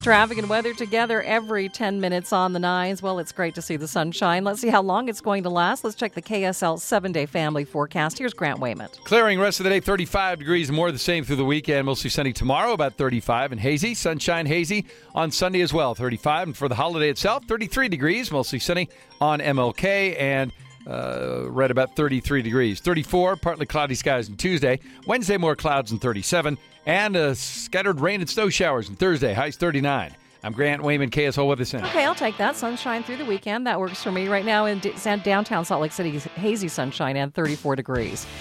Traffic and weather together every 10 minutes on the nines. Well, it's great to see the sunshine. Let's see how long it's going to last. Let's check the KSL 7-day family forecast. Here's Grant Wayment. Clearing rest of the day, 35 degrees and more, the same through the weekend. Mostly sunny tomorrow, about 35, and hazy. Sunshine hazy on Sunday as well, 35. And for the holiday itself, 33 degrees, mostly sunny on MLK, and right about 33 degrees. 34, partly cloudy skies on Tuesday. Wednesday, more clouds and 37. And scattered rain and snow showers on Thursday. Highs 39. I'm Grant Wayman, KSL Weather Center. Okay, I'll take that. Sunshine through the weekend. That works for me right now in downtown Salt Lake City. Hazy sunshine and 34 degrees.